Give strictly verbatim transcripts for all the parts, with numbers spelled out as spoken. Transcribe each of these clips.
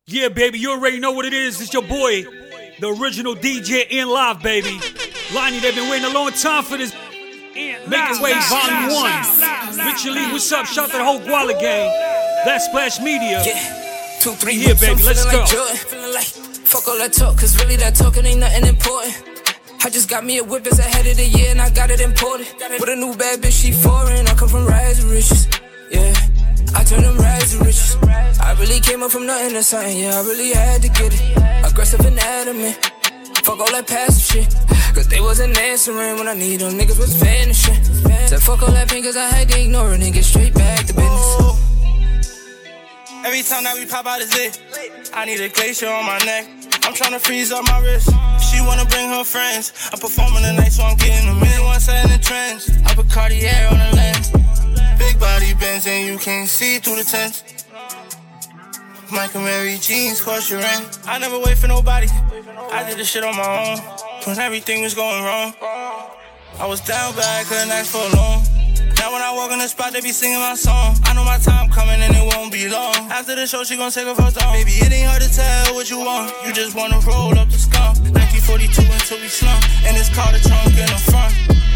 Yeah, baby, you already know what it is. It's your boy, the original D J in live, baby. Lonnie, they've been waiting a long time for this. Making Waves Volume one. Richard Lee, what's up? Shout out to the whole Guala gang. That Splash Media. Yeah, two, three here, baby. Let's go. Like feeling like, fuck all that talk, cause really that talking ain't nothing important. I just got me a whip, it's ahead of the year, and I got it imported. With a new bad bitch, she foreign. I come from rags and riches. Yeah, I turn them rags to riches. I really came up from nothing to something. Yeah, I really had to get it. Aggressive and adamant. Fuck all that passive shit. Cause they wasn't answering when I need them. Niggas was vanishing. Said fuck all that pain cause I had to ignore it and get straight back to business. Every time that we pop out is it. I need a glacier on my neck. I'm tryna freeze up my wrist. She wanna bring her friends. I'm performing tonight, so I'm getting a million one set in the trends. I put Cartier on the lens. Big body bends and you can't see through the tents. Michael Mary jeans cost your rent. I never wait for nobody. I did this shit on my own. When everything was going wrong, I was down bad, couldn't ask for a loan. Now when I walk in the spot, they be singing my song. I know my time coming and it won't be long. After the show, she gon' take off her thumb. Baby, it ain't hard to tell what you want. You just wanna roll up the skunk. nineteen forty-two until we slump. And it's called a trunk in the front.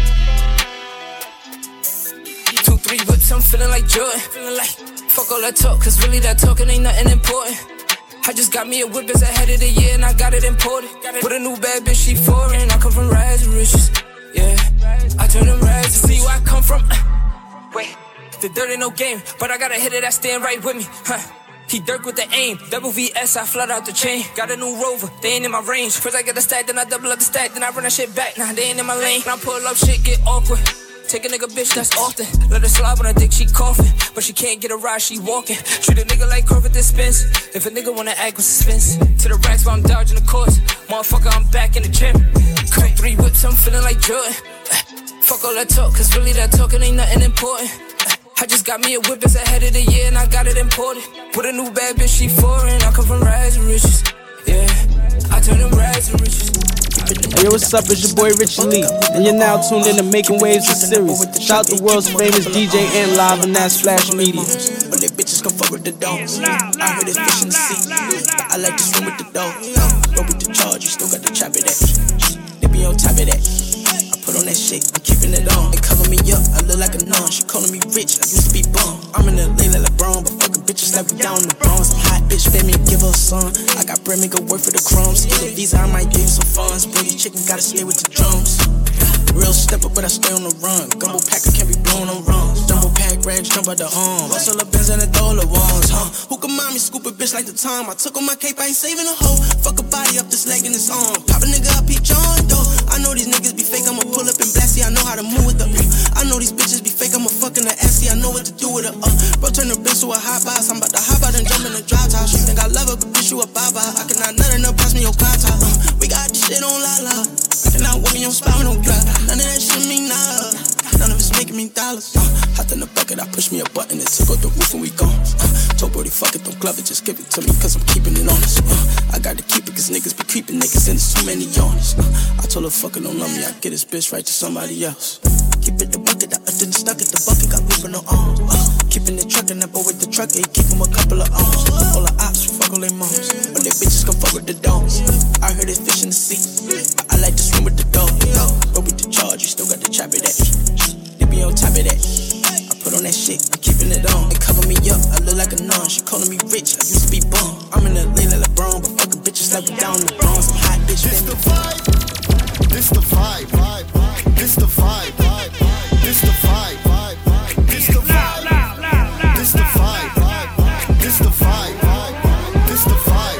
Two, three whips, I'm feeling like Jordan. Feeling like, fuck all that talk, cause really that talking ain't nothing important. I just got me a whip, it's ahead of the year, and I got it imported. With a new bad bitch, she foreign. I come from rags and riches. Yeah, I turn them rags to see where I come from. Wait, the dirt ain't no game, but I got a hitter that stand right with me. Huh. He Dirk with the aim, double V S, I flood out the chain. Got a new Rover, they ain't in my range. First I get the stack, then I double up the stack, then I run that shit back. Nah, they ain't in my lane. When I pull up, shit get awkward. Take a nigga bitch, that's often. Let her slob on her dick, she coughing. But she can't get a ride, she walking. Treat a nigga like Corvette dispense. If a nigga wanna act with suspense. To the racks while I'm dodging the course. Motherfucker, I'm back in the gym. Two, three whips, I'm feeling like Jordan. Fuck all that talk, cause really that talking ain't nothing important. I just got me a whip, it's ahead of the year, and I got it imported. With a new bad bitch, she foreign. I come from rags and riches. Yeah, I turn them rags to riches. Hey, yo, what's up? It's your boy Richard Lee, and you're now tuned in to Making Waves the series. Shout out to world's famous D J and live on that Splash Media. When they bitches come fuck with the dogs, I heard it fish in the sea, but I like to swim with the dogs. Roll with the charge, you still got the chop of that. They be on top of that. I put on that shit, I'm keeping it on. They cover me up, I look like a nun. She calling me rich, I used to be bum. I'm in the lane like LeBron, but fucking bitches like we down in the Bronx. Hot bitch, fed me, give her a son. I got bread, make her work for the crumbs. Get a visa, I might give you some funds. Brody chicken, gotta stay with the drums. Real stepper, but I stay on the run. Gumbo packer can't be blown on runs. Jumbo pack rags, jump out the arm. Rustle up Benz and the dollar ones, huh? Who can mind me, scoop a bitch like the time? I took on my cape, I ain't saving a hoe. Fuck a body up this leg in his arm. Pop a nigga up, he John though. I know these niggas be fake, I'ma pull up and blast it. I know how to move with the uh. I know these bitches be fake, I'ma fuck in the assy. I know what to do with her, uh. Bro, turn the bitch to a hot box. I'm about to hop out and jump in the drop top. She think I love her, but bitch, you a bye-bye. I cannot let her know, pass me your contact, uh. We got this shit on la-la. I cannot walk in your spot with no drop. None of that shit mean nah. None of it's making me dollars. Uh, hot in the bucket, I push me a button and took out the roof and we gone. Uh, told Brody, fuck it, don't glove it, just give it to me, cause I'm keeping it honest. Uh, I gotta keep it, cause niggas be creeping niggas and there's too many yarns. Uh, I told her, fuck it, don't love me, I get this bitch right to somebody else. Keep it the bucket, I didn't stuck it, the bucket got roof and no arms. Uh, keeping the truck and that boy with the truck, he keep him a couple of arms. All the ops, fuck all their moms. When they bitches come fuck with the dogs. I heard it fish in the sea, but I like to swim with the dog. But with the charge, you still got the chop of that. They be on top of that. I put on that shit, I'm keeping it on. They cover me up, I look like a nun. She calling me rich, I used to be bum. I'm in the lane like LeBron, but fucking bitches like we down in the Bronx. I'm hot bitch, this the vibe. This the vibe. This the vibe. This the vibe. This the vibe. This the vibe. This the vibe. This the vibe.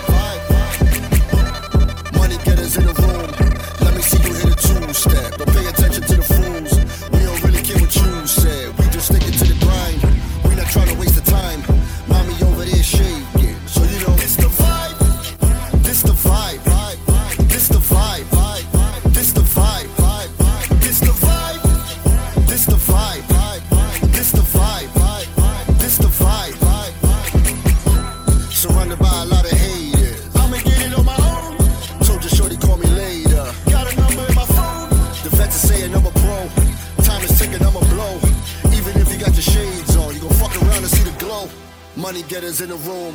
Money getters in the room. Let me see you hit a two-step. Don't pay attention to the fools. We don't really care what you said. We just sticking to the grind. We not trying to waste the time. Mommy over there shaking. So you know it's the vibe. This the vibe. This the vibe. This the vibe. This the vibe. This the vibe. This the vibe. This the vibe. Surrounded by a lot of haters. I'ma get it on my own. Told your shorty call me later. Got a number in my phone. The vets are saying I'm a pro. Time is ticking, I'm a blow. Even if you got your shades on, you gon' fuck around and see the glow. Money getters in the room.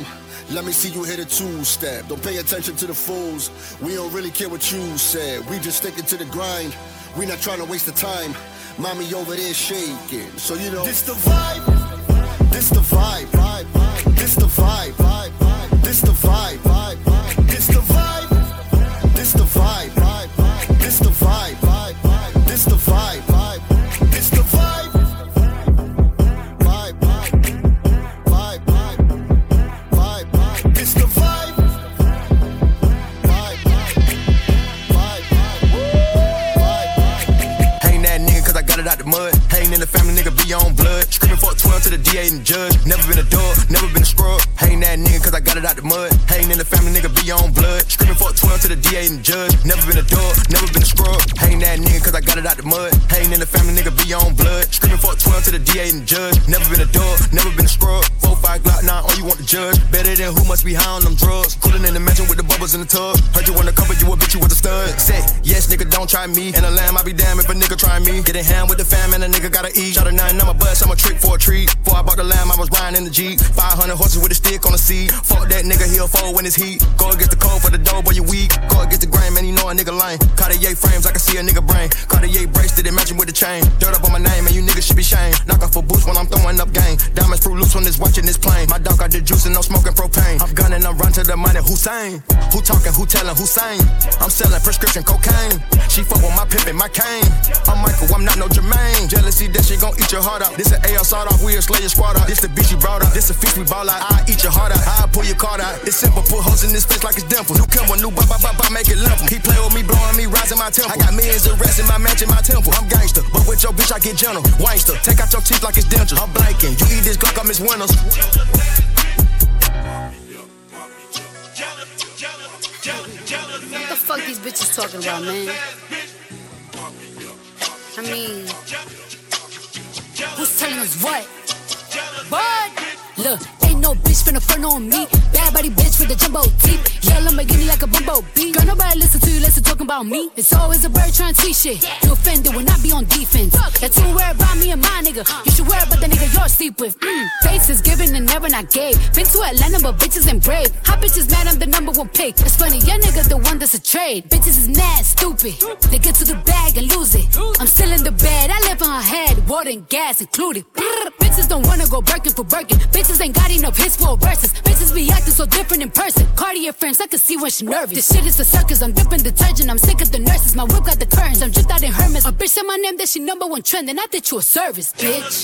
Let me see you hit a two-step. Don't pay attention to the fools. We don't really care what you said. We just sticking to the grind. We not trying to waste the time. Mommy over there shaking. So you know. This the vibe. This the vibe. Vibe. Vibe. This the vibe. Vibe. Vibe. This the vibe. Vibe. Vibe. This the vibe. This the vibe. Vibe. Vibe. This the vibe. Vibe. Vibe. This the vibe. Vibe. This the vibe. Vibe. Vibe. Vibe. Vibe. Vibe. This the vibe. Vibe. Vibe. Vibe. Vibe. Ain't that nigga cause I got it out the mud. Ain't in the family, nigga be on blood. Screaming for twelve to the D A and the judge. Never been a dog, never been a scrub. Ain't that nigga cause I got it out the mud. Ain't in the family, nigga be on blood. Screaming for twelve to the D A and the judge. Never been a dog, never been a scrub. Ain't that nigga cause I got it out the mud. Ain't in the family, nigga be on blood. Screaming for twelve to the D A and the judge. Never been a dog, never been a scrub. Four, five, Glock, nine, all you want to judge. Better than who must be high on them drugs. Coolin' in the mansion with the bubbles in the tub. Heard you wanna cover, you a bitch, you with a stud. Say, yes, nigga, don't try me. And a lamb, I be damn if a nigga try me. Getting hand with the fam and a nigga gotta eat. Shot a nine on my bus, I'm a trick for a treat. Before I bought the lamb, I was riding in the Jeep. five hundred horses with a stick on the seat. Fuck that nigga, he'll fold when it's heat. Go against the cold for the dough, boy, you weak. Go against the grain, man, you know a nigga lame. Cartier frames, I can see a nigga brain. Cartier bracelet, it matching with the chain. Dirt up on my name, and you niggas should be shamed. Knock off a boost when I'm throwing up game. Diamonds fruit loose when it's watching this plane. My dog got the juice and no smoking propane. I'm gunning, I'm run to the money, Hussein. Who talking, who telling, who saying? I'm selling prescription cocaine. She fuck with my pimpin', my cane. I'm Michael, I'm not no Jermaine. Jealousy, that shit gon' eat your heart out. This an A L sawed off, we'll slay your squad out. This the bitch you brought out. This a fish we ball out. I eat your heart out. I pull your card out. It's simple, put holes in this face like it's dimples. New Kimber, new ba ba ba ba, make it limp. He play with me, blowing me, rising my temple. I got millions of rest in my mansion, my temple. I'm gangster, but with your bitch I get gentle. Wangster, take out your teeth like it's dentures. I'm blanking, you eat this Glock, I miss Winners. What the fuck these bitches talking about, man? I mean, who's telling us what? What? Look, ain't no bitch finna front on me. Bad body bitch with the jumbo teeth. Yell Lamborghini like a bumblebee. Girl, nobody listen to you, listen talking about me. It's always a bird trying to tweet shit. You offended when I be on defense. That you worry about me and my nigga. You should worry about the nigga you're sleep with. Mm. Faces given and never not gave. Been to Atlanta, but bitches ain't brave. Hot bitches mad, I'm the number one pick. It's funny, your nigga the one that's a trade. Bitches is mad, stupid. They get to the bag and lose it. I'm still in the bed, I live on her head. Water and gas included. Bitches don't wanna go Birkin for Birkin. Bitches ain't got enough hits for verses. Bitches be acting so different in person. Cartier frames, I can see when she nervous. This shit is for suckers, I'm dipping detergent. I'm sick of the nurses, my whip got the curtains. I'm dripped out in Hermes. A bitch said my name, that she number one trend. And I did you a service, bitch.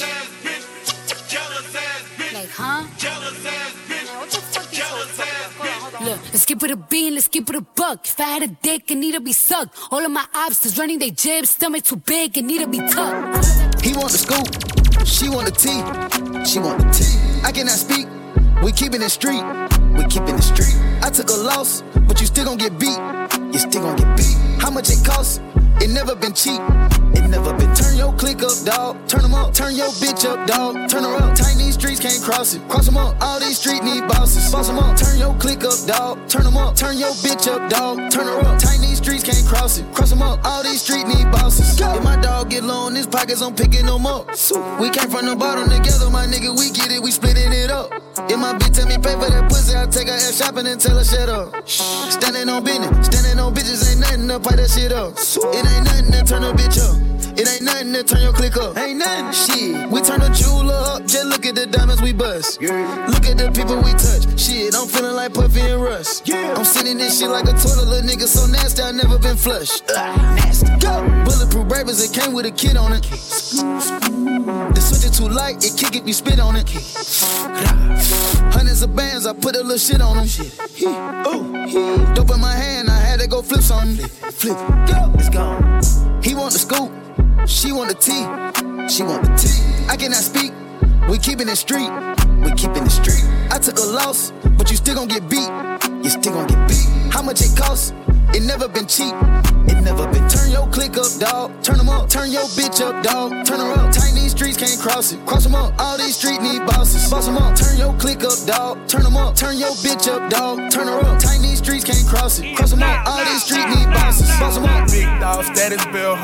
Like, huh? Man, what the fuck you talking about? Hold on, hold on. Look, let's keep it a bean, let's keep it a buck. If I had a dick, it need to be sucked. All of my obstacles running they jibs, stomach too big, it need to be tucked. He want the scoop, she want the tea. She want the tea. I cannot speak, we keepin' it street. We keepin' it street. I took a loss, but you still gon' get beat. You still gon' get beat. How much it costs? It never been cheap. It never been. Turn your click up, dog. Turn them up. Turn your bitch up, dog. Turn her up. Tiny streets can't cross it. Cross them up. All these streets need bosses. Boss them up. Turn your click up, dog. Turn them up. Turn your bitch up, dog. Turn her up. Tiny streets can't cross it. Cross them up. All these streets need bosses. If my dog get low in his pockets, I'm picking them up. We came from the bottom together, my nigga. We get it. We splitting it up. If my bitch tell me pay for that pussy, I take her ass shopping and tell her shut up. Standing on business. Standing on bitches ain't nothing to pipe that shit up. It ain't nothing to turn a bitch up. It ain't nothing to turn your click up. Ain't nothing. Shit. We turn the jeweler up. Just look at the diamonds we bust. Yeah. Look at the people we touch. Shit, I'm feeling like Puffy and Russ. Yeah. I'm sitting this shit like a toilet, little nigga so nasty, I never been flushed. Uh, nasty. Go. Bulletproof Bravers, it came with a kid on it. The switch is too light, it kick if you spit on it. Hundreds of bands, I put a little shit on them. Ooh. Dope in my hand, I had to go flip something. Flip, go. It's gone. He want the scoop, she want the tea. She want the tea. I cannot speak, we keepin' it street. We keepin' it street. I took a loss, but you still gon' get beat. You still gon' get beat. How much it costs? It never been cheap. It never been. Turn your click up, dog. Turn them up. Turn your bitch up, dog. Turn her up. Tiny streets can't cross it. Cross them up. All these streets need bosses. Boss them up. Turn your click up, dog. Turn them up. Turn your bitch up, dog. Turn her up. Tiny streets can't cross it. Cross them up. All these streets need bosses. Boss them up. Big dog status, Bill Hubble.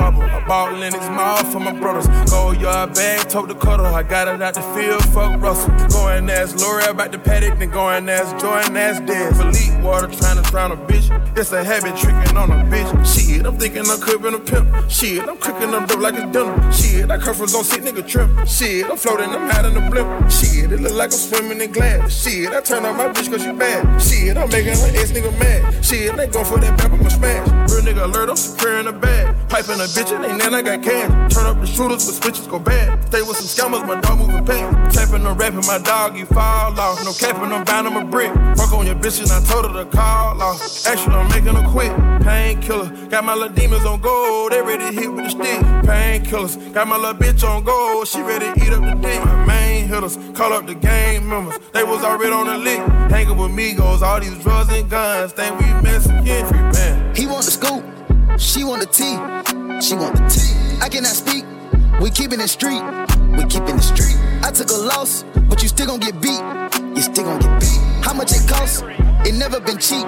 Ballin' in his mouth for my brothers. Gold yard bag, tote the cutter. I got it out the field, fuck Russell. Going ass L'Oreal about the paddock, then going ass Jordan ass dead. Elite water trying to drown a bitch. It's a habit tricking on a bitch. Shit, I'm thinking I'm crippin' a pimp. Shit, I'm cooking up dope like it's dinner. Shit, I come from some sick nigga trip. Shit, I'm floating, I'm out in the blimp. Shit, it look like I'm swimming in glass. Shit, I turn on my bitch cause she bad. Shit, I'm making her ex nigga mad. Shit, they go for that back, I'ma smash. Real nigga alert, I'm securing the bag. Piping a bitch and ain't then I got cash. Turn up the shooters, but switches go bad. Stay with some scammers, my dog moving past. Tapping or rapping, my dog, you fall off. No capping, I'm bound, I'm a brick. Fuck on your bitch and I told her to call off. Actually, I'm making her quit. Painkiller, got my little demons on gold. They ready to hit with the stick. Painkillers, got my little bitch on gold. She ready to eat up the dick. My main hitters, call up the gang members. They was already on the lick. Hanging with Migos, all these drugs and guns. Think we messing again, free man. He want the scoop, she want the tea. She want the tea. I cannot speak. We keepin' it street. We keepin' it street. I took a loss, but you still gon' get beat. You still gon' get beat. How much it costs? It never been cheap.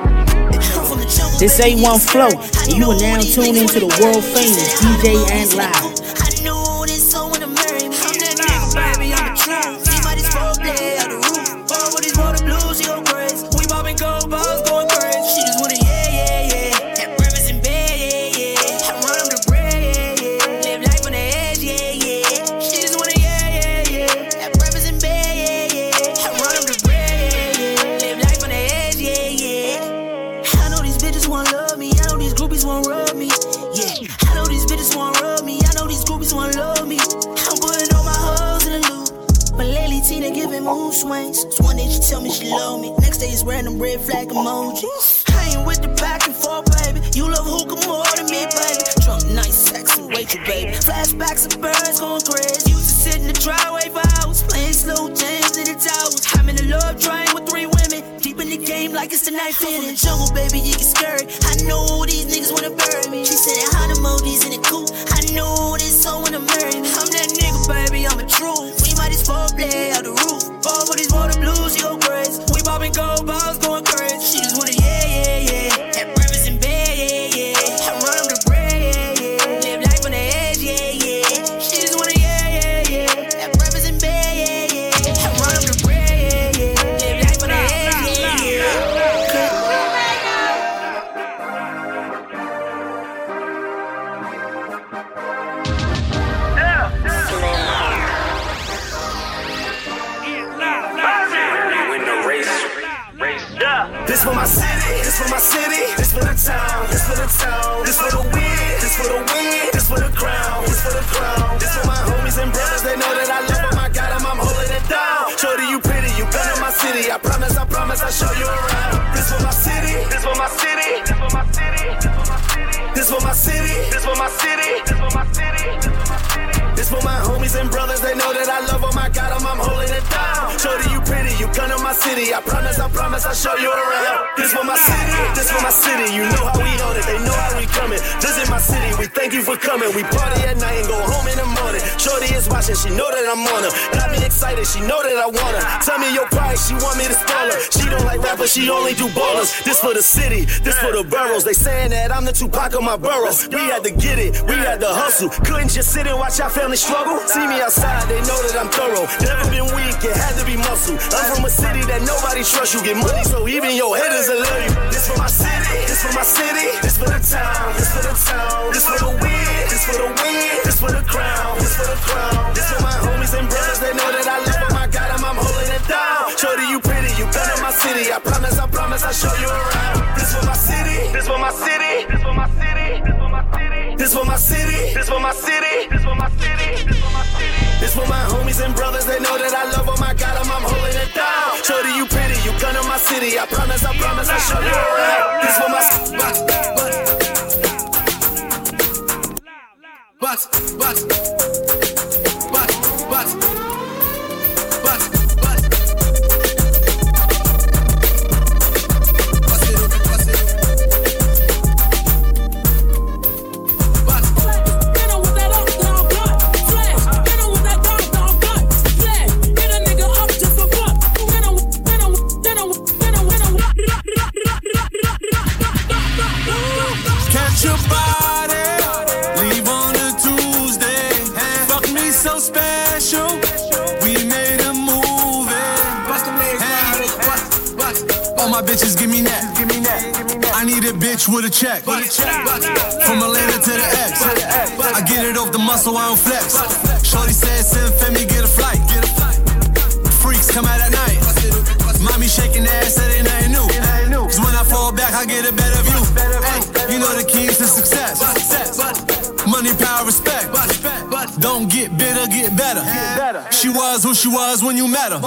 This A one Flow, and you are now tuned into the world famous D J Ant Live. I knew this so when I married me. I'm that nigga, baby, I'm a truth. See my this four play out the roof. All with these water blues, she go crazy. We bobbing gold balls going crazy. She just wanna yeah, yeah, yeah. Have breakfast in bed, yeah, yeah. I run them to bread, yeah, yeah. Live life on the edge, yeah, yeah. She just wanna yeah, yeah, yeah. Have breakfast in bed, yeah, yeah. I run them to bread, yeah, yeah. Live life on the edge, yeah, yeah. I know these bitches wanna love me. I know these groupies wanna rub me. Yeah, I know these bitches wanna rub me. I know these groupies wanna love me. I'm putting all my hoes in the loop. But lately Tina giving mood swings. So one day she tell me she love me. Next day it's random red flag emojis. I ain't with the back and forth, baby. You love hookah more than me, baby. Drunk, nice, sexy, Rachel, baby. Flashbacks of birds going crazy. Used to sit in the driveway for hours, playing slow jams in the towers. I'm in a love triangle with three women. Deep in the game like it's the night in the jungle, baby, you get scared. I know these niggas wanna bury me. She said hot emojis in the coupe. I know this so wanna marry me. I'm that nigga, baby, I'm a truth. We might as well play out the roof. All for these water blues, she go crazy. We bobbing gold balls going crazy. She just wanna yeah, yeah, yeah. Have breakfast in bed, yeah, yeah. I run them to bread, yeah, yeah. Live life on the edge, yeah, yeah. She just wanna yeah, yeah, yeah. Have breakfast in bed, yeah, yeah. I run them to bread, yeah, yeah. Live life on the edge, yeah, yeah. This for my city, this for my city, this for the town, this for the town, this for the win, this for the win, this for the crown, this for the crown, this for my homies and brothers, they know that I love them, I got them, I'm holding it down. Shorty, you pretty, you been in my city, I promise, I promise, I'll show you around. This for my city, this for my city, this for my city, this for my city, this for my city, this for my city, this for my city. This for my homies and brothers, they know that I love them, I got them, I'm holding it down. Shorty, you pretty, you come to my city, I promise, I promise, I'll show you around. This for my city, this for my city, you know how we own it, they know how we coming. Visit my city, we thank you for coming. We party at night and go home in the morning. Shorty is watching, she know that I'm on her. Got me excited, she know that I want her. Tell me your price, she want me to spoil her. She don't like rappers, she only do ballers. This for the city, this for the boroughs. They saying that I'm the Tupac of my borough. We had to get it, we had to hustle. Couldn't just sit and watch our family struggle. See me outside, they know that I'm thorough. Never been weak, it had to be muscle. I'm from a city that nobody trusts. You get money, so even your haters will love you. This for my city, this for my city, this for the town, this for the town, this for the win, this for the win, this for the crown, this for the crown, this for my homies and brothers. They know that I love them, I got them, I'm holding it down. Shorty, you pretty, you been in my city. I promise, I promise, I'll show you around. This for my city, this for my city, this for my city, this for my city, this for my city, this for my city, this for my city, this for my city. This for my homies and brothers, they know that I love them, I got them, I'm holding it down. Shorty, you pretty, you come to my city. I promise, I promise, I'll show you around. This for my but, but, but, but, but, but. Catch your body, leave on the two give me that. I need a bitch with a check. From Atlanta to the X. I get it off the muscle, I don't flex. Shorty said, send Femi, get a flight. Freaks come out at night. Mommy shaking ass, that ain't nothing new. Cause when I fall back, I get a better view. Ay, you know the keys to success. Money, power, respect. Don't get bitter, get better. She was who she was when you met her.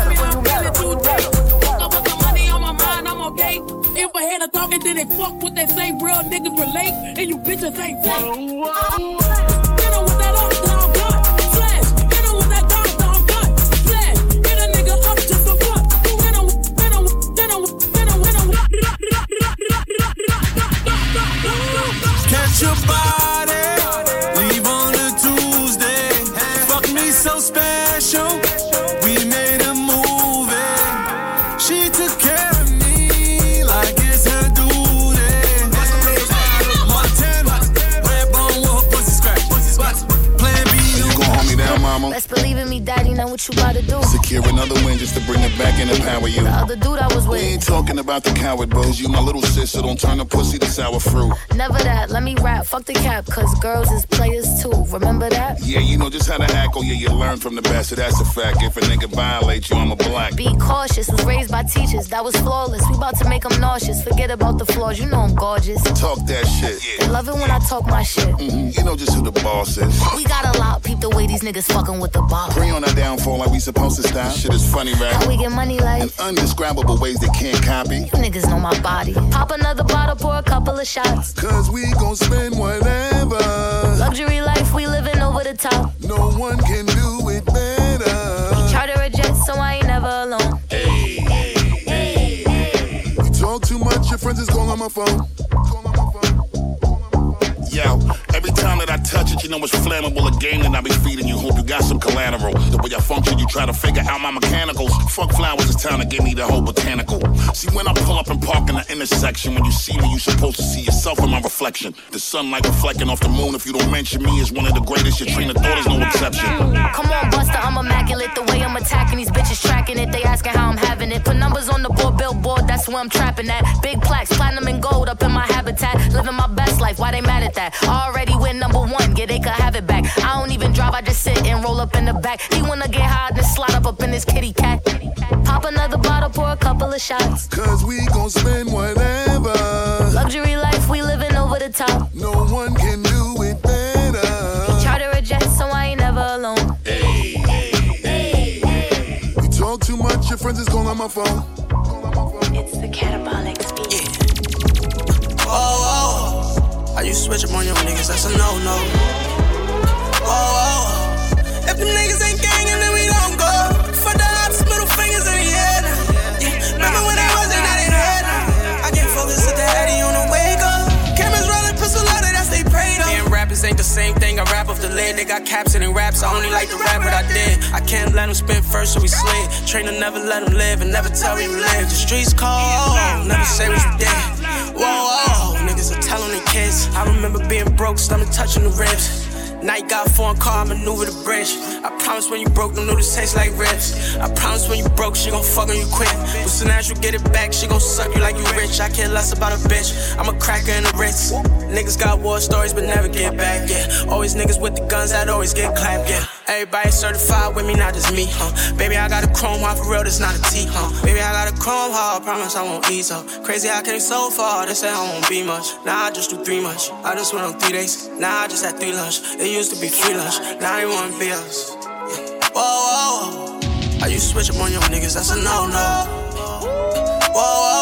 If I had a dog and then they fuck with that same real niggas relate, and you bitches ain't fake. Hit her with that old dog gun, flash. Hit her with that dog dog gun, flash. Hit a nigga up just for fun. Hit her, hit her, hit her, hit her, hit her. Catch your body, leave on a Tuesday. Fuck me so special, we made a movie. She took care of me like it's her duty. one ten, red bone with her pussy scratch. Plan B, you gon' hold me down, mama? Best believe in me, daddy, know what you about to do. Secure another win just to bring it back and empower you. The other dude I was with. We ain't talking about the coward bros. You my little sis, so don't turn the pussy to sour fruit. Never that, let me rap, fuck the cap, cause girls is players too, remember that? Yeah, you know just how to act, oh yeah, you learn from the best, so that's a fact. If a nigga violate you, I'm a black. Be cautious, was raised by teachers, that was flawless. We about to make them nauseous, forget about the flaws, you know I'm gorgeous. Talk that shit. They love it when I talk my shit. Mm-hmm. You know just who the boss is. We got a lot, peep the way these niggas fucking with the ball. Pre on our downfall like we supposed to style. Shit is funny, right? How we get money like? In undescribable ways they can't copy. You niggas know my body. Pop another bottle, pour a couple of shots. Cause we gon' spend whatever. Luxury life, we living over the top. No one can do it better. Charter a jet, so I ain't never alone. Hey, hey, hey, hey. You talk too much, your friends is calling on my phone. Yo, every time that I touch it, you know it's flammable. A game that I be feeding you. Hope you got some collateral. The way I function, you try to figure out my mechanicals. Fuck flowers, it's time to give me the whole botanical. See, when I pull up and park in the intersection, when you see me, you supposed to see yourself in my reflection. The sunlight reflecting off the moon. If you don't mention me as one of the greatest, your train of thought is no exception. Come on, Buster, I'm immaculate. The way I'm attacking these bitches, tracking it. They asking how I'm having it. Put numbers on the board, billboard, that's where I'm trapping at. Big plaques, platinum and gold up in my habitat. Living my best life, why they mad at that? Already win number one, yeah, they could have it back. I don't even drive, I just sit and roll up in the back. He wanna get high, then slide up up in his kitty cat. Pop another bottle, pour a couple of shots. Cause we gon' spend whatever. Luxury life, we living over the top. No one can do it better. Charter a jet, so I ain't never alone. Hey, hey, hey, hey. You talk too much, your friends is calling on my phone. It's the catabolic speed. Yeah. Oh, oh. How you switch up on your niggas, that's a no-no. Oh, oh. If the niggas ain't gangin', then we don't go. For the ops, middle fingers in the air now. Yeah. Remember when I wasn't out in head now. I get focused at the Addy on the wake up. Cameras rolling, pistol loaded, that's they prayed on. Me and rappers ain't the same thing, I rap off the lid. They got caps and raps, I only like to rap what I did. I can't let them spit first, so we slid. Trainer never let them live and never tell me you live. The streets call, never say what you did. Whoa, whoa, niggas are telling their kids. I remember being broke, stomach touching the ribs. Night got foreign car, maneuver the bridge. I promise when you broke, them noodles taste like ribs. I promise when you broke, she gon' fuck on you quick. But soon as you get it back, she gon' suck you like you rich. I care less about a bitch, I'm a cracker in the Ritz. Niggas got war stories, but never get back, yeah. Always niggas with the guns that always get clapped, yeah. Everybody certified with me, not just me, huh. Baby, I got a chrome heart, for real, this not a T, huh. Baby, I got a chrome heart, promise I won't ease up. Crazy, I came so far, they say I won't be much. Now I just do three much. I just went on three days, now I just had three lunch. It used to be free lunch, now they wanna be us. Yeah. Whoa, whoa, whoa. How you switch up on your niggas, that's a no-no. Whoa,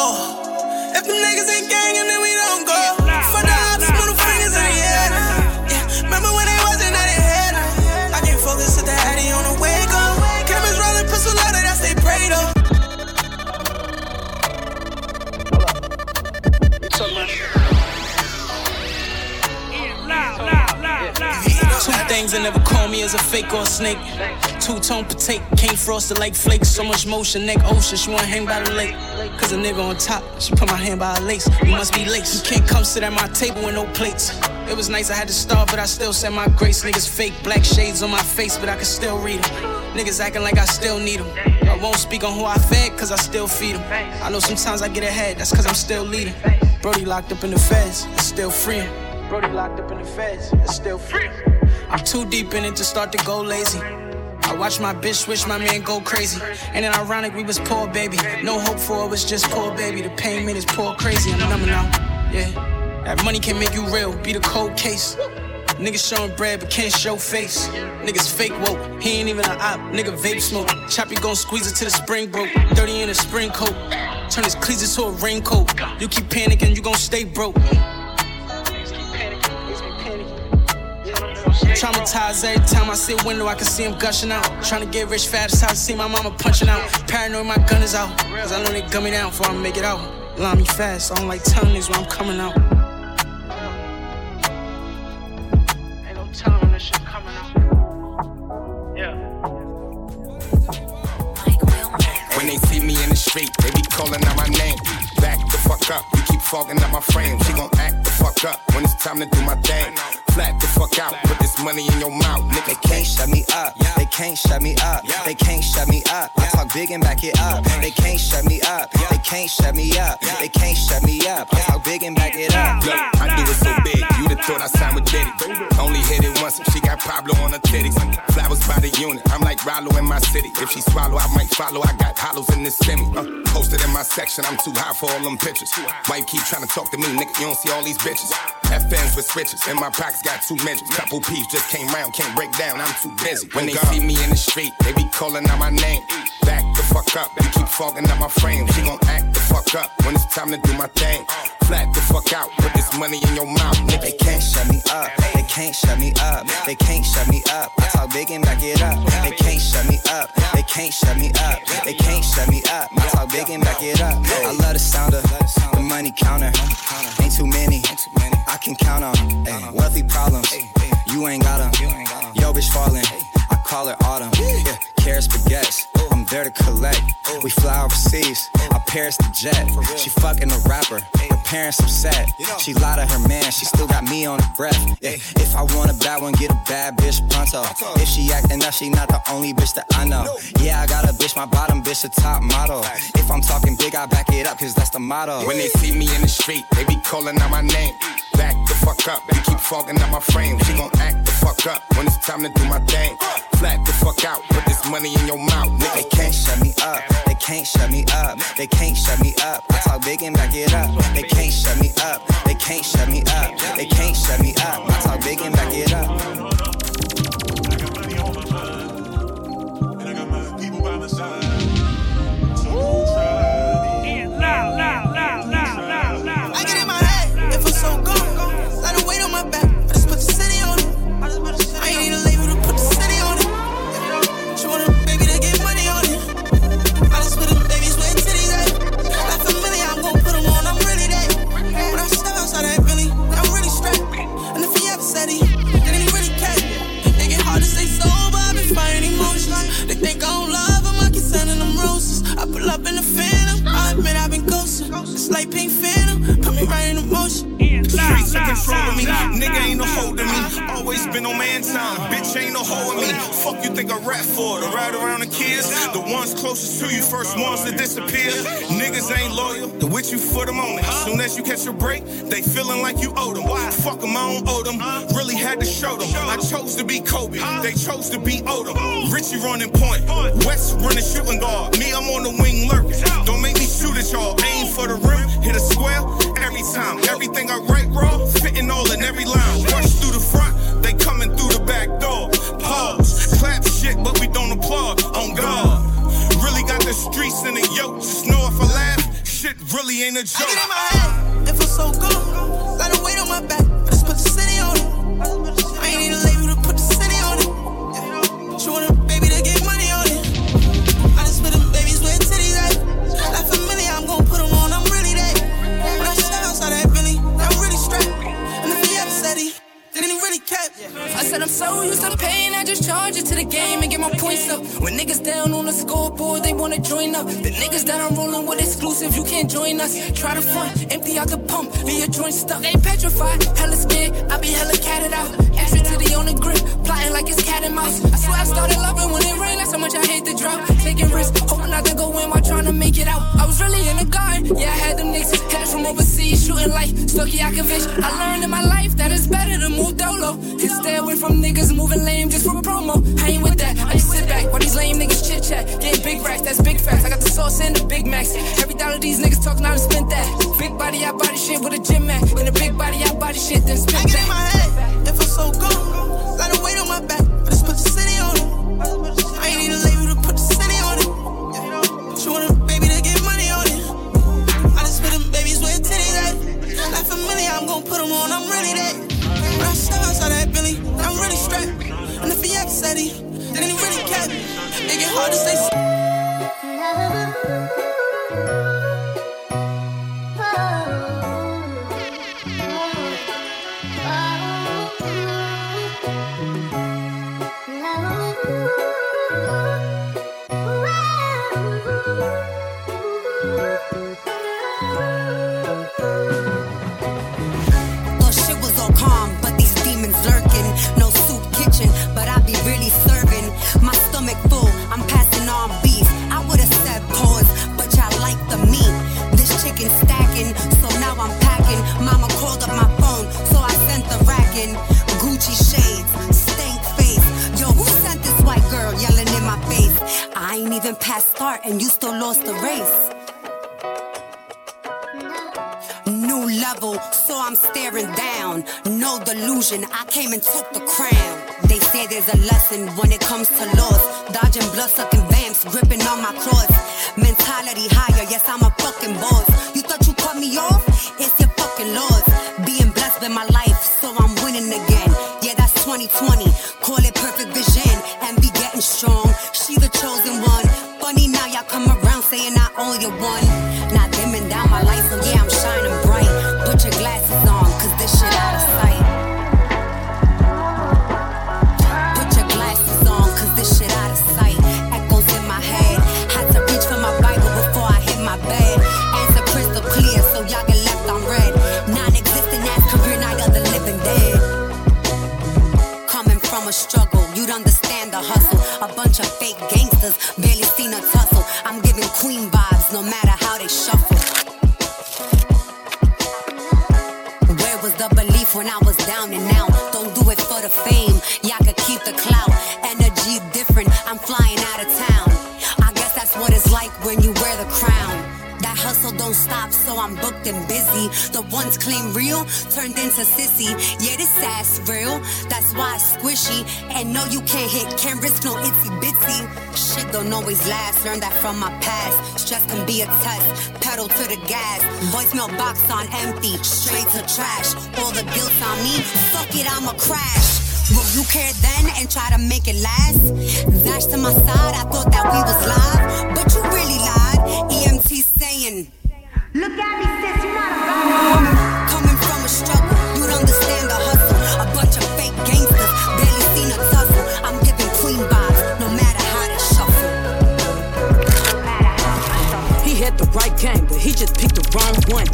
whoa. If the niggas ain't gangin', then we don't go. For the ops, middle fingers in the air now. Yeah. Remember when they wasn't out in head now. I can't focus at the Addy on the wake up. Cameras rolling, pistol loaded, that's they prayed on. Two things that never call me as a fake or a snake. Two-tone potato, can't frost it like flakes. So much motion, neck ocean, she wanna hang by the lake. Cause a nigga on top, she put my hand by her lace. You must be lace, you can't come sit at my table with no plates. It was nice, I had to starve, but I still said my grace. Niggas fake, black shades on my face, but I can still read them. Niggas acting like I still need them. I won't speak on who I fed, cause I still feed them. I know sometimes I get ahead, that's cause I'm still leading. Brody locked up in the feds, it's still free. Brody locked up in the feds, it's still free. I'm too deep in it to start to go lazy. I watch my bitch switch, my man go crazy. And then ironic, we was poor, baby. No hope for it, was just poor, baby. The pain made us poor crazy, I'm numbing out. Yeah, that money can make you real, be the cold case. Niggas showing bread but can't show face. Niggas fake woke, he ain't even an op. Nigga vape smoke, Choppy gon' squeeze it till the spring broke. Dirty in a spring coat, turn his cleats into a raincoat. You keep panicking, you gon' stay broke. Traumatized every time I see a window, I can see him gushing out. Trying to get rich fast, that's how I see my mama punching out. Paranoid, my gun is out, cause I know they gun me down before I make it out. Line me fast, I don't like telling niggas when I'm coming out. Ain't no telling when this shit coming out. Yeah. When they see me in the street, they be calling out my name. Back the fuck up, you keep fogging up my frame. She gon' act the fuck up when it's time to do my thing. Flat the fuck out, put this money in your mouth, nigga. They can't shut me up, they can't shut me up, they can't shut me up. I talk big and back it up. They can't shut me up, they can't shut me up, they can't shut me up. I talk big and back it up. Look, I do it so big, you'd have thought I signed with Diddy. Only hit it once, she got Pablo on her titties. Flowers by the unit, I'm like Rollo in my city. If she swallow, I might follow. I got hollows in this semi. Uh, posted in my section, I'm too high for all them pictures. Wife keep trying to talk to me, nigga, you don't see all these bitches. F Ns with switches, in my pockets got two midgets. Couple peeps just came round, can't break down, I'm too busy. When they see me in the street, they be calling out my name. Back the fuck up, you keep fogging up my frame. She gon' act the fuck up when it's time to do my thing. Flat the fuck out, put this money in your mouth, nigga. They can't shut me up, they can't shut me up, they can't shut me up. I talk big and back it up. They can't shut me up, they can't shut me up, they can't shut me up. I talk big and back it up. I love the sound of the money counter. Ain't too many, I can count on. Ay, wealthy problems, you ain't got them. Yo, bitch falling, I call her autumn. Yeah, carrots, baguettes, I'm there to collect. We fly overseas, I Paris the jet. She fucking a rapper, her parents upset. She lied to her man, she still got me on the breath. Yeah, if I want a bad one, get a bad bitch pronto. If she acting up, she not the only bitch that I know. Yeah, I got a bitch, my bottom bitch, a top model. If I'm talking big, I back it up, cause that's the motto. When they see me in the street, they be calling out my name. Back the fuck up, you keep fogging up my frame. She gon' act the fuck up when it's time to do my thing. Flat the fuck out, put this money in your mouth, nigga. They can't shut me up, they can't shut me up, they can't shut me up. I talk big and back it up. They can't shut me up, they can't shut me up, they can't shut me up. I talk big and back it up. And I got my people by my side. Loud, loud, loud, loud, loud, loud. I get in my head, it feels so good. Let her weight on my back, I just put the city on it. I ain't need a label to put the city on it. She want a baby to get money on it. I just put them babies where titties at. Like familiar, I'm gon' put them on, I'm really that. When I step outside that Billy, I'm really strapped. And if he ever said he, then he really can't. They get hard to stay sober, I been fighting emotions. They think I don't love them, I keep sending them roses. I pull up in the Phantom, I admit I've been ghosted. It's like Pink Phantom, put me right in motion. Streets are controlling me, nigga ain't no holding me. Always been on man time, bitch ain't no holding me. Fuck you think I rap for, to ride around the kids. The ones closest to you, first ones to disappear. Niggas ain't loyal, the with you for the moment. Soon as you catch a break, they feeling like you owe them. Fuck them, I don't owe them, really had to show them. I chose to be Kobe, they chose to be Odom. Richie running point, West running shooting guard. Me, I'm on the wing lurking. Don't make me shoot at y'all, aim for the rim, hit a square every time. Everything I write raw, fitting all in every line. Rush through the front, they coming through the back door. Pause, clap shit, but we don't applaud. On God, really got the streets in the yoke. Just know if I laugh, shit really ain't a joke. I get in my head, it feels so good. Let her weight on my back, I just put the city on it. I ain't need a label to put the city on it. She want a baby to get money on it. I just put them babies where titties at. Like familiar, I'm gon' put them on, I'm really that. When I step outside that Billy, I'm really strapped. And if he ever said he, then he really kept. I said I'm so used to pain, I just charge it to the game and get my points up. When niggas down on the scoreboard, they wanna join up. The niggas that I'm rolling with exclusive, you can't join us. Try to front, empty out the pump, leave your joint stuck. They petrified, hella scared, I be hella catted out. Extra titty on the grip, plotting like it's cat and mouse. I swear I started loving when it rained, that's how much I hate the drought. Taking risks, hoping not to go in while trying to make it out. I was really in the garden, yeah, I had them niggas headed from overseas, shooting like Stokiakovich. I learned in my life that it's better to move dolo and stay away from niggas moving lame just for a promo. I ain't with that, I just sit back while these lame niggas chit chat. Getting big racks, that's big facts. I got the sauce and the Big Macs. Every dollar these niggas talking, I done spent that. Big body, I body shit with a gym mat. And a big body, I body shit, then spent that. I get in my head, it feels so good. Got a weight on my back, I just put the city on it. I ain't need a label to put the city on it. She want a baby to get money on it. I just put them babies where titties at. Not familiar, I'm gon' put them on, I'm ready that. When I step outside that Billy, I'm really strapped. And if he acts said he, then he really kept. It get hard to stay. Past start and you still lost the race. New level, so I'm staring down. No delusion, I came and took the crown. They say there's a lesson when it comes to laws. Dodging blood-sucking vamps, gripping on my cross. Mentality higher, yes, I'm a fucking boss. You thought you cut me off? It's your fucking laws. Being blessed with my life, so I'm winning again. Yeah, that's twenty twenty. Call it perfect vision and be getting strong. She the chosen one. Funny now y'all come around saying I owe you one. Not dimming down my light, so yeah, I'm shining bright. Put your glasses on, cause this shit out of sight. Put your glasses on, cause this shit out of sight. Echoes in my head. Had to reach for my Bible before I hit my bed. Answer crystal clear, so y'all get left on red. Non-existent ass career, now you're the living dead. Coming from a struggle, you'd understand the hustle. A bunch of fake gangsters, barely seen a tussle. I'm giving queen vibes, no matter how they shuffle. Where was the belief when I was down and out? Don't do it for the fame, y'all could keep the clout. Energy different, I'm flying out of town. I guess that's what it's like when you wear the crown. That hustle don't stop, so I'm booked and busy. The ones claim real, turned into sissy. Yeah, this ass real, that's why it's squishy. And no, you can't hit, can't risk no itsy bitsy. Shit don't always last, learned that from my past. Stress can be a test, pedal to the gas. Voicemail box on empty, straight to trash. All the guilt on me, fuck it, I'ma crash. Will you care then and try to make it last? Dash to my side, I thought that we was live, but you really lied. E M T saying, look at me, sis, you're not a vibe. Coming from a struggle, you'd understand the hustle. A bunch of fake gangsters, barely seen a tussle. I'm giving queen vibes, no matter how they shuffle. He had the right game, but he just picked the wrong one.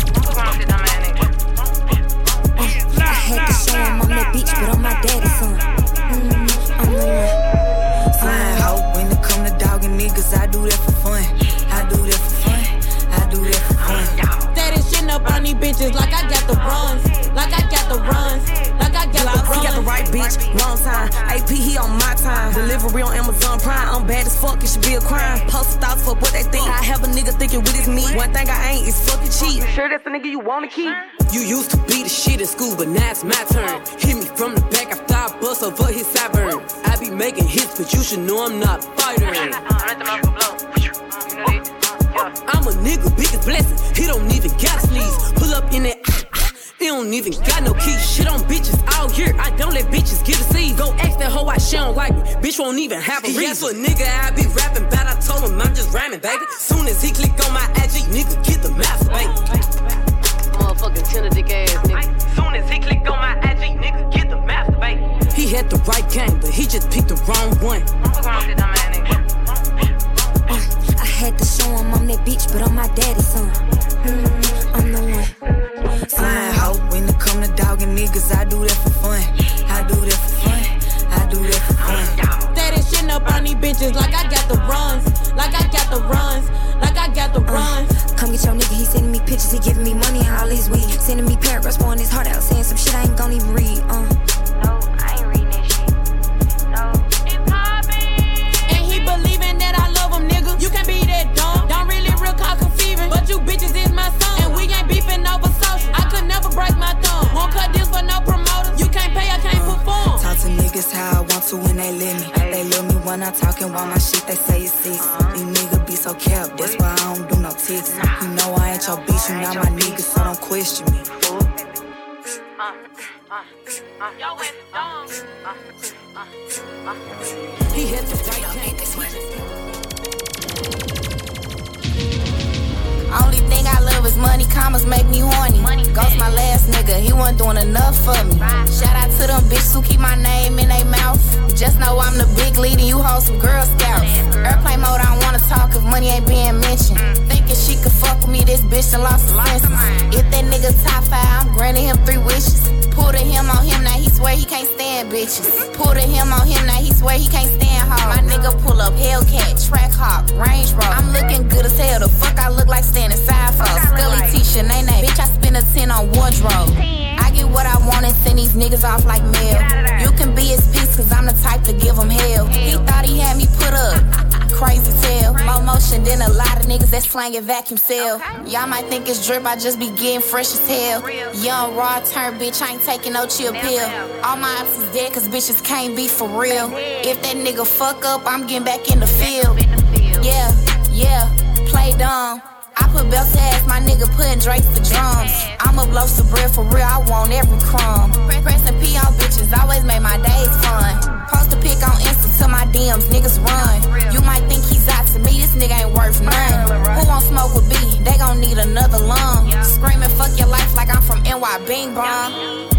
I had to show him I'm that bitch, but I'm my daddy's son. Mm, I'm the one. Fine hoe, when it come to dogging niggas, I do that for fun. I do that for fun. I do that for fun. Steady shitting up on these bitches like I got the runs. Like I got the runs. Like I got the runs. He got the right bitch, wrong time. A P, he on my time. Delivery on Amazon Prime. I'm bad as fuck, it should be a crime. Post thoughts for what they think. I have a nigga thinking with his meat. One thing I ain't is fucking cheat. You sure that's the nigga you wanna keep? You used to be the shit in school, but now it's my turn. Hit me from the back after I bust over his sideburns. I be making hits, but you should know I'm not a fighter. I'm a nigga, biggest blessing. He don't even got sleeves. Pull up in that. He don't even got no keys. Shit on bitches out here. I don't let bitches get a seed. Go ask that hoe why she don't like me. Bitch won't even have a reason. He asked for a nigga I be rapping about. I told him I'm just rhyming, baby. Soon as he click on my I G, nigga get the master, baby. Motherfucking tender dick ass nigga. Soon as he click on my I G, nigga get the master, baby. He had the right game, but he just picked the wrong one. but I'm my daddy's son. Mm, I'm the one. Flying hoe, when it come to dogging niggas, I do that for fun. I do that for fun. I do that for fun. Steady shitting up on these bitches like I got the runs. Like I got the runs. Like I got the runs. Uh, come get your nigga, he sending me pictures, he giving me money and all his weed. Sending me paragraphs, pouring his heart out, saying some shit I ain't gon' even read. Uh. No, I ain't reading that shit. No. It's poppin'. And he believing that I love him, nigga. You can't be that dumb. Don't really real cause conceiving. But you bitches is my son. And we ain't beefing over social. I could never break my thumb. Won't cut deals for no promoters. You can't pay, I can't perform. Talk to niggas how I want to when they let me. They love me when I'm talking while my shit, they say it's six. These niggas be so capped, that's why I don't do no text. You know I ain't your bitch, you not my nigga, so don't question me. He hit the right hand this way. Only thing I love is money, commas make me horny. Ghost my last nigga, he wasn't doing enough for me. Shout out to them bitches who keep my name in they mouth. Just know I'm the big lead and you hold some Girl Scouts. Airplane mode, I don't wanna talk if money ain't being mentioned. Thinking she could fuck with me, this bitch done lost her senses. If that nigga top five, I'm granting him three wishes. Pull to him on him, now he swear he can't stand bitches. Pull to him on him, now he swear he can't stand hoes. My nigga pull up Hellcat, Track Hawk, Range Rover. I'm looking good as hell, the fuck I look like standing side for. Scully T-shirt, nay nay, bitch I spend a ten on wardrobe. I get what I want and send these niggas off like mail. You can be his piece cause I'm the type to give him hell. He thought he had me put up. Crazy tale, more motion than a lot of niggas that slangin' vacuum seal. Y'all might think it's drip, I just be getting fresh as hell. Young raw turn bitch, I ain't taking no chill pill. All my ops is dead cause bitches can't be for real. If that nigga fuck up, I'm getting back in the field. Yeah, yeah, play dumb. I put belts to ass, my nigga putting Drake for drums. I'ma blow some bread for real, I want every crumb. Pressing P on bitches always made my days fun. Post a pic on Insta to my D Ms, niggas run. You might think he's out to me, this nigga ain't worth none. Who won't smoke with B? They gon' need another lung. Screaming fuck your life like I'm from N Y Bing Bong.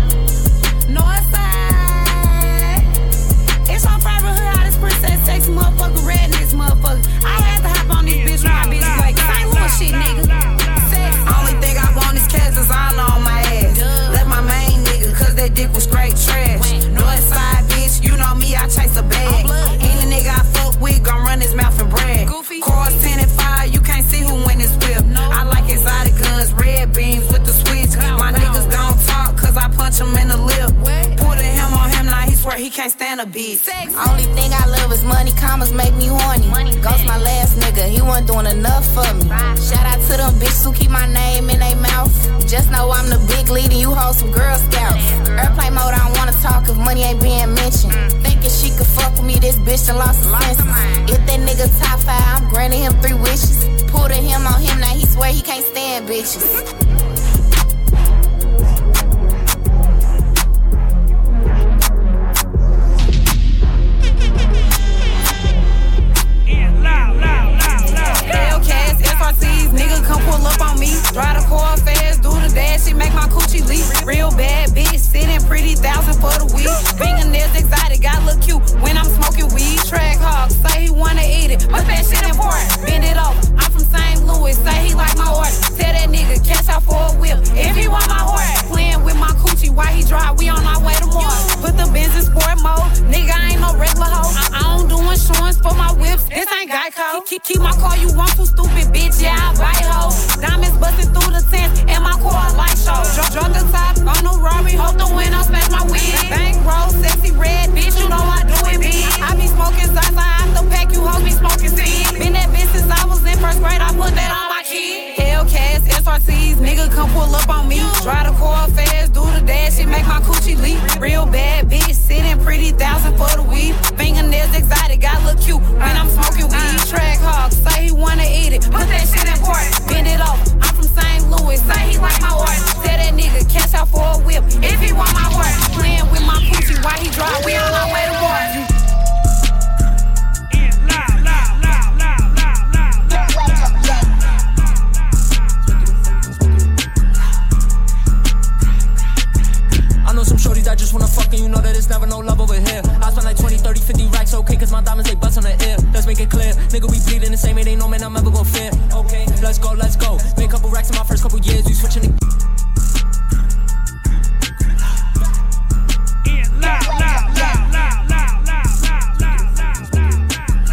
Northside. It's on private hood, how this princess sexy motherfucker, red in this motherfucker. I had to hop on this bitch with my bitch like Saint Louis shit, nigga. Only thing I want is cash designer on my ass. Left my main nigga, cause that dick was straight trash. Northside bitch, you know me, I chase a bag. Any nigga I fuck with, gon' run his mouth and brag. Cars ten and five, you can't see who win this whip. I like exotic guns, red beams with the switch. My niggas don't talk, cause I punch him in the lip. Put a him on him, now he swear he can't stand a bitch. Only thing I love is money, commas make me horny. Ghost my last nigga, he wasn't doing enough for me. Shout out to them bitches who keep my name in they mouth. Just know I'm the big lead and you hold some Girl Scouts. Airplane mode, I don't wanna talk if money ain't being mentioned. Thinking she could fuck with me, this bitch done lost her senses. If that nigga top five, I'm granting him three wishes. Pull to him on him, now he swear he can't stand bitches. Hellcats, S R Cs, nigga come pull up on me. Drive the car fast, do the dash, shit make my coochie leak. Real bad bitch, sitting pretty, thousand for the week. Fingernails exotic, I look cute when I'm smoking weed. Track Hawk, say he wanna eat it, but that shit important. Bend it over, I'm from Saint Louis, say he like my horse. Tell that nigga, catch out for a whip, if he want my horse. Playing with my coochie, why he drive, we on our way to Mars. Put the Benz in sport mode, nigga, I ain't no regular hoe. I, I don't do insurance for my whips, this ain't Geico. Keep, keep my car, you want too stupid, bitch, yeah, I buy hoe. Diamonds busting through the tents, and my car light show. Drunk the top on the Rari, hope the window smash my wig. Bank roll, sexy red, bitch, you know I do it big. I be smoking Zaza out the pack, you hoes be smoking seed. Been that bitch since I was in first grade, I put that on my kid. Hellcats, S R Cs, nigga come pull up on me. Drive the car fast, do the dash, it make my coochie leak. Real bad bitch, sitting pretty, thousand for the weed. Fingernails exotic, I look cute when I'm smoking weed. Track Hawk, say he wanna eat it, put that shit in port. Bend it over, I'm from Saint Louis, say he like my horse. Tell that nigga, catch out for a whip, if he want my horse. Playing with my coochie, why he drive, we on our way to war. I just wanna fuck and you know that it's never no love over here. I spend like twenty, thirty, fifty racks, okay, cause my diamonds they bust on the air. Let's make it clear, nigga we bleeding the same, it ain't no man I'm ever gon' fear. Okay, let's go, let's go. Made a couple racks in my first couple years, we switching the. Loud, loud, loud, loud, loud, loud, loud, loud, loud.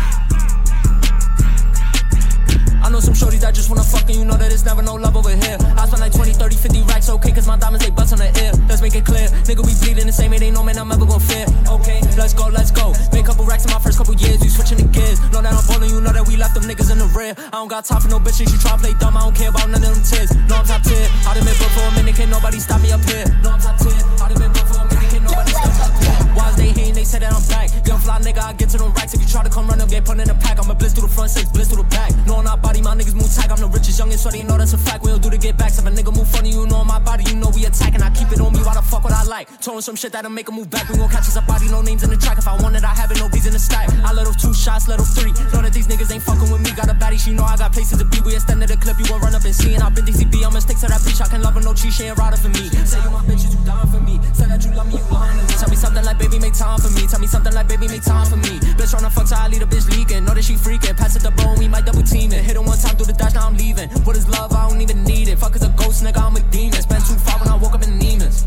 I know some shorties that just wanna fuck and you know that it's never no love over here. I spend like twenty, thirty, fifty racks, okay, cause my diamonds they bust on the ear. Let's make it clear, nigga, we bleeding the same, it ain't no man I'm ever gon' fear. Okay, let's go, let's go. Made a couple racks in my first couple years, we switching the gears. Know that I'm ballin', you know that we left them niggas in the rear. I don't got time for no bitches, you try play dumb, I don't care about none of them tears. No, I'm top tier, I done been broke for a minute, can't nobody stop me up here. No, I'm top tier, I done been broke for a minute, can't nobody stop me up here. Why is they hating, they say that I'm back. Young fly nigga, I get to them racks. If you try to come run up, get put in the pack. I'm a blitz through the front, six blitz through the back. No, on our body, my niggas move tag. I'm the richest, young and sweaty, you know that's a fact. We don't do to get back. If a nigga move funny, you know on my body, you know we attacking. I keep it on me, why the fuck would I like? Throwing some shit that'll make a move back. We gon' catch us a body, no names in the track. If I want it, I have it, no reason to stack. I let off two shots, let off three. Know that these niggas ain't fucking with me. Got a baddie, she know I got places to be. We extended the clip, you gon' run up and see. And I've been D C B, I'ma stick to that bitch. I can love her, no cheat, she ain't rider for me. Say you my bitches, you down for me. Say that you love me, you lying to me. Tell me something like, baby, make time for me. Tell me something like, baby, make time for me. Bitch tryna fuck till I leave the bitch leaking. Know that she freaking. Pass it the bone, we might double team it. Hit it one time through the dash, now I'm leaving. What is love? I don't even need it. Fuck is a ghost, nigga, I'm a demon. Spent too far when I woke up in Neiman's.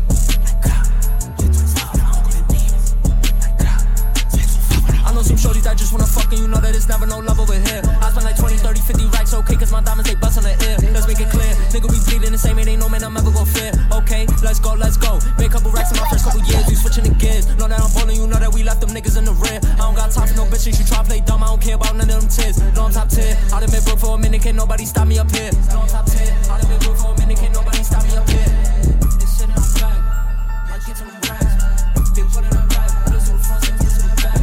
I know some shorties that just wanna fuck and you know that it's never no love over here. I spend like twenty, thirty, fifty racks, okay, cause my diamonds they bust on the ear. Let's make it clear, nigga, we bleeding the same, it ain't no man I'm ever gon' fear. Okay, let's go, let's go. Made a couple racks in my first couple years, we switching the gears. Know that I'm ballin', you know that we left them niggas in the rear. I don't got time for no bitches, you try play dumb, I don't care about none of them tears. No, I'm top tier, I done been broke for a minute, can't nobody stop me up here. No, I'm top tier, I done been broke for a minute, can't nobody stop me up here. This shit in my bag, I get to my racks. They put it in my bag, let's do the front, let's do the back.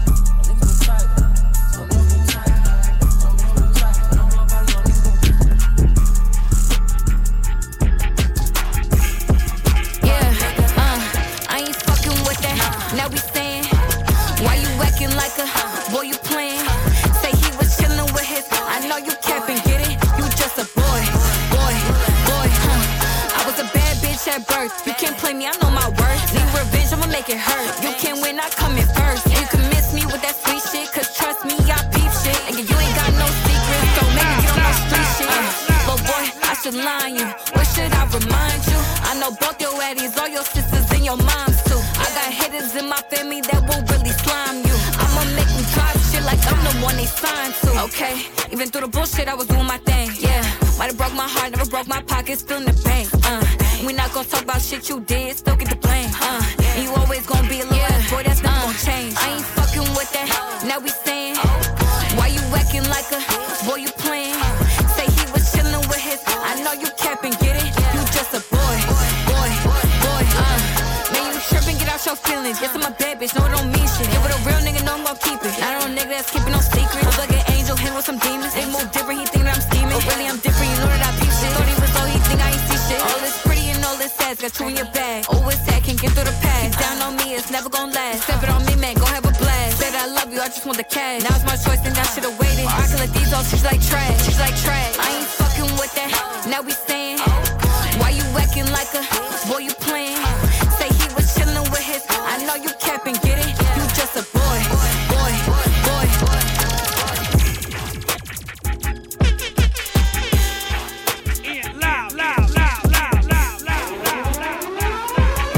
Now we saying, why you acting like a boy you playing? Say he was chillin' with his, I know you capping, get it? You just a boy, boy, boy, huh? I was a bad bitch at birth, you can't play me, I know my worth. Need revenge, I'ma make it hurt. You can't win, I come in first. You can miss me with that sweet shit, cause trust me, I peep shit. And you ain't got no secrets, so maybe you don't know street shit. Uh, but boy, I should line you, what should I remind you? I know both your addies, all your sisters and your moms too. I got hitters in my family that will really slime you. I'ma make them drive shit like I'm the one they signed to. Okay, even through the bullshit, I was doing my thing. Yeah, might have broke my heart, never broke my pocket, still in the bank. Uh, we not gonna talk about shit you did, still get the blame. Uh, and you always gonna be a little ass boy, that's not gonna change. I ain't fucking with that. Now we saying, why you acting like a boy you playing? Say he was chillin' with his, I know you capping, get it? You just a boy, boy, boy. Uh, man, you tripping, get out your feelings. Yes, I'm a bad bitch, no, it don't mean shit. Yeah, with a real nigga, know I'm gon' keep it. Not a nigga that's keeping no secrets. I'm like an angel, hang with some demons. They move different, he think that I'm scheming. But really, I'm different, you know that I peep shit. Thought he was low, he think I ain't see shit. All this pretty and all this sad, got you in your bag. Always sad, can't get through the past. Keep down on me, it's never gon' last. Step it on me, man, go have a blast. Said I love you, I just want the cash. Now it's my choice, and I should've waited. I can let these all she's like trash. She's like trash. I ain't fucking with that. Now we saying, why you acting like a boy you playing? Say he was chillin' with his, I know you capping, get it? You just a boy, boy, boy. Yeah, loud, loud, loud, loud, loud, loud, loud, loud.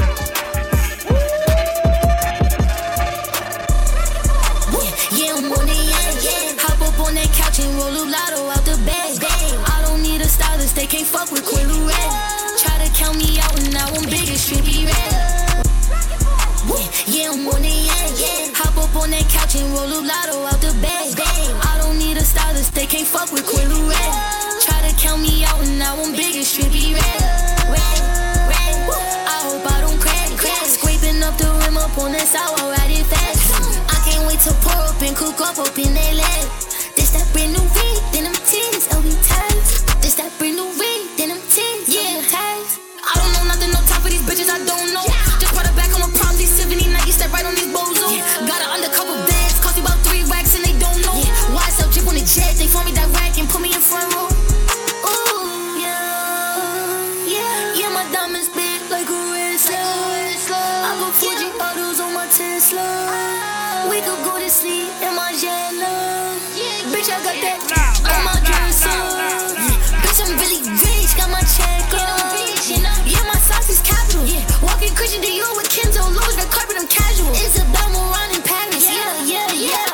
Yeah, I'm on it, yeah, yeah. Hop up on that couch and roll a lotto out the bag. I don't need a stylist, they can't fuck with Quillu Red. Try to count me out and now I'm big as Trippie Red. Yeah, I'm on it, yeah, yeah. Hop up on that couch and roll a lotto out the bag. I don't need a stylist, they can't fuck with Quillu Red. Try to count me out and now I'm big as Trippie Red. Red, red. I hope I don't crack, crack. Scraping up the rim up on that sour, ride it fast. I can't wait to pour up and cook up up in that lab. This that brand new V, then them tens, L B tags. This that brand new V, then them tens, yeah, tags. I don't know nothing, no time for these bitches, I don't know. Just brought her back on a prom, these seventy Nike, step right on these bozos. Got her undercover bags, cost me about three racks and they don't know. Y S L drip on the jet, they phone me that rack and put me in front row. Ooh, yeah, yeah, yeah, my diamonds big like a wrestler. I put Fuji autos on my Tesla. We could go to sleep in my Jella. Bitch, I got that on my dresser. I'm really rich, got my check on. Yeah, my socks is capital. Yeah, walking Christian Dior with Kenzo, Louis, red carpet, I'm casual. It's about Moran in Paris. Yeah, yeah, yeah. yeah.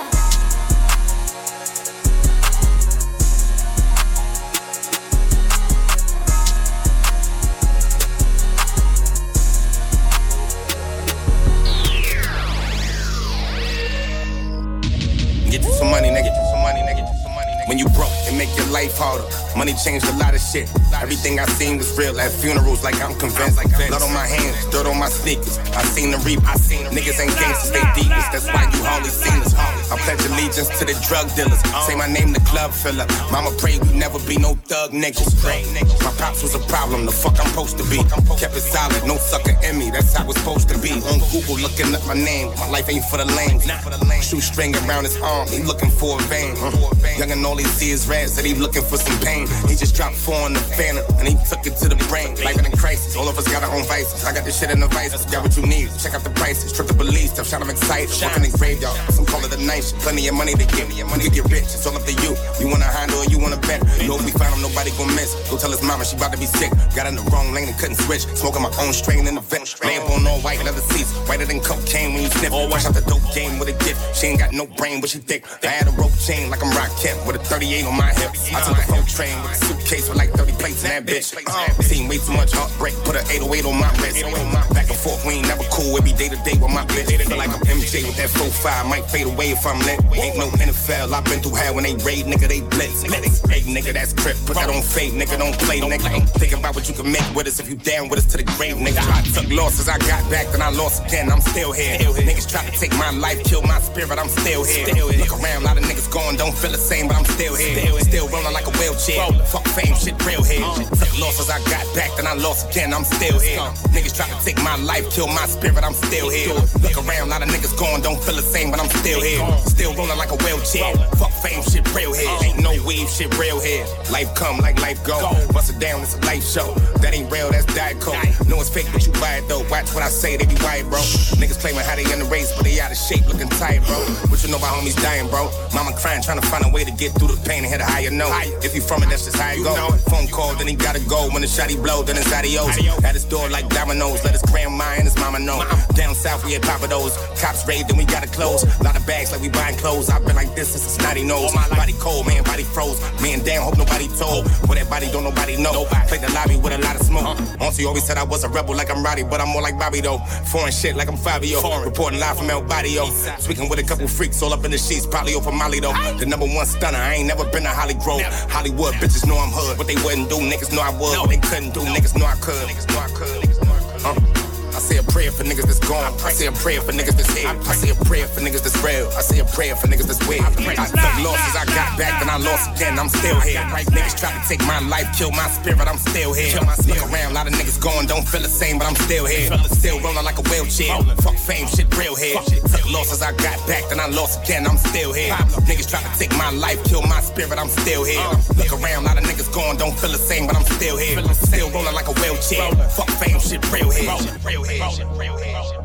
Get you some money, nigga. Get you some money, nigga. Get you some money, nigga. When you broke, it make your life harder. Money changed a lot of shit. Everything I seen was real at funerals, like I'm convinced. Blood on my hands, dirt on my sneakers. I seen the reap. I seen niggas ain't gangsters, they deepest. That's why you hardly seen us. I pledge allegiance to the drug dealers. Say my name, the club filler. Mama prayed we never be no thug niggas. My pops was a problem. The fuck I'm supposed to be. Kept it solid, no sucker in me. That's how it's supposed to be. On Google looking up my name. My life ain't for the lame. Shoestring around his arm. He looking for a vein. Young and all he see is red. Said he looking for some pain. He just dropped four in the phantom and he took it to the brain. Life in a crisis. All of us got our own vices. I got this shit in the vices. Got what you need. Check out the prices. Trip the police. Tough shot, I'm excited. Working in graveyard. Some call it the night shit. Plenty of money to give. You can get rich. It's all up to you. You wanna handle or you wanna bet. You know if we find him, nobody gon' miss. Go tell his mama she about to be sick. Got in the wrong lane and couldn't switch. Smoking my own strain in the vent. Lamp on all white leather seats. Whiter than cocaine when you sniff. Or wash out the dope game with a gift. She ain't got no brain, but she thick. I had a rope chain like I'm Rock Kemp with a thirty-eight on my hip. I took a phone train with a suitcase with like thirty plates in that bitch. Uh, seen way too much heartbreak, put an eight oh eight on my wrist. Back and forth, we ain't never cool, it be day to day with my bitch. Feel like I'm M J with that four five, might fade away if I'm lit. Ain't no N F L, I've been through hell when they raid, nigga, they blitz. Hey, nigga, that's crip, put that on fade, nigga, don't play, nigga. Think about what you can make with us if you down with us to the grave, nigga. I took losses, I got back, then I lost again, I'm still here. Niggas try to take my life, kill my spirit, I'm still here. Look around, a lot of niggas gone, don't feel the same, but I'm still here. Still rolling like a wheelchair. Fuck fame, shit real here. Took losses, I got back, then I lost again, I'm still here. Niggas try to take my life, kill my spirit, I'm still here. Look around, a lot of niggas gone, don't feel the same, but I'm still here. Still rolling like a wheelchair. Fuck fame, shit real here. Ain't no weave, shit real here. Life come like life go. Bust it down, it's a life show. That ain't real, that's Diet Coke. No, it's fake, but you buy it though. Watch what I say, they be white, bro. Niggas claiming how they in the race, but they out of shape, looking tight, bro. What you know about homies dying, bro? Mama crying, trying to find a way to get through the pain and hit a higher note. If you from it, that's just how it go. Phone call, then he gotta go. When the shot he blow, then it's adios. At his door like dominoes, let his grandma and his mama know. Down south, we had Papados. Cops raid, then we gotta close. Lot of bags like we buying clothes. I've been like this since a snotty nose. Body cold, man, body froze. Man down, hope nobody told. Where that body don't nobody know. Played the lobby with a lot of smoke. Auntie always said I was a rebel like I'm Roddy, but I'm more like Bobby though. Foreign shit like I'm Fabio. Reporting live from El Barrio. Speaking with a couple freaks all up in the sheets, probably over Molly though. The number one stunner, I ain't never been to Holly Grove. Hollywood bitches know I'm hood. What they wouldn't do, niggas know I would. What they couldn't do, niggas know I could. Niggas know I could. Uh. I say a prayer for niggas that's gone. I say a prayer for niggas that's here. I say a prayer for niggas that's real. I say a prayer for niggas that's weird. I took losses, I got back, then I lost again. I'm still here. Niggas try to take my life, kill my spirit. I'm still here. Look around, a lot of niggas gone, don't feel the same, but I'm still here. Still rolling like a wheelchair. Fuck fame, shit real here. Took losses, I got back, then I lost again. I'm still here. Niggas try to take my life, kill my spirit. I'm still here. Look around, a lot of niggas gone, don't feel the same, but I'm still here. Still rolling like a wheelchair. Fuck fame, shit real here. Real here. Real here.